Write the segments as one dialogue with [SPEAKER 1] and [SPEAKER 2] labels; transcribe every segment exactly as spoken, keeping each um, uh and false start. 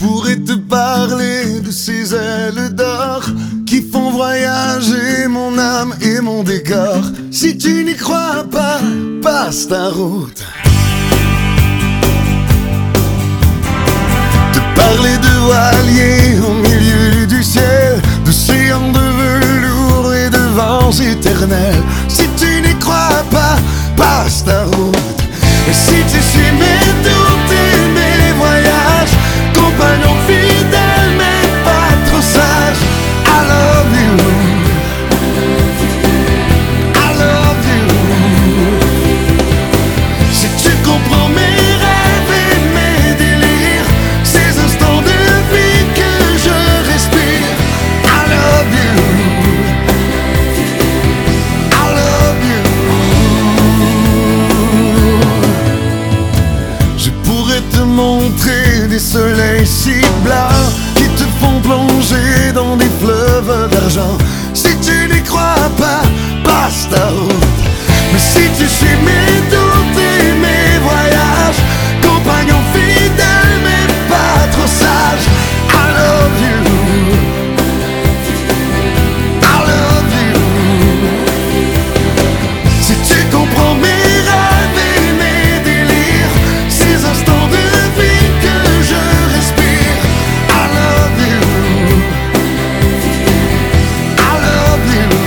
[SPEAKER 1] pourrais te parler de ces ailes d'or qui font voyager mon âme et mon décor. Si tu n'y crois pas, passe ta route. Te parler de voiliers au milieu du ciel, d'océans de velours et de vents éternels. Si tu n'y crois pas, passe ta route. Et si tu suis mes doutes et mes voyages, compagnon fidèle mais pas trop sage, I love you, I love you. Si tu comprends mes rêves et mes délires, ces instants de vie que je respire, I love you, I love you. Je pourrais te montrer des soleils si blancs qui te font plonger dans des fleuves d'argent. Si tu n'y crois pas, passe ta route. Mais si tu suis mes doutes et mes voyages, compagnon fidèle mais pas trop sage, I love you, I love you. Si tu comprends mes rêves et mes délires, ces instants de vie que je respire, I love you, I love you.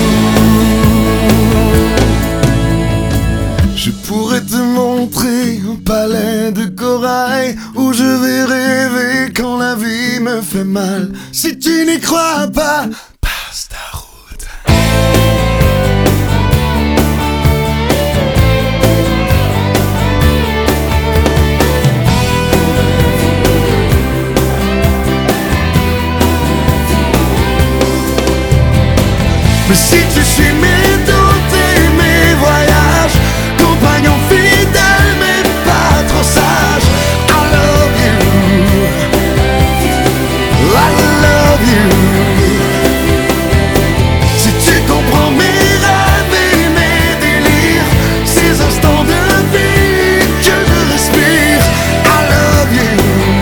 [SPEAKER 1] Je pourrais te montrer un palais de corail où je vais rêver quand la vie me fait mal. Si tu n'y crois pas, passe ta route. Mais si tu suis mes doutes et mes voyages, compagnon fidèle mais pas trop sage, I love you, I love you. Si tu comprends mes rêves et mes délires, ces instants de vie que je respire, I love you,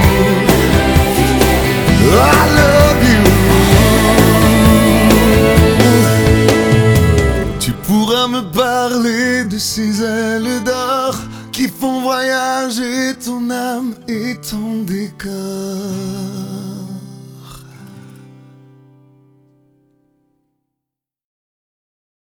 [SPEAKER 1] I love you. Tu pourras me parler de ces ailes d'or qui font voyager ton âme et ton décor.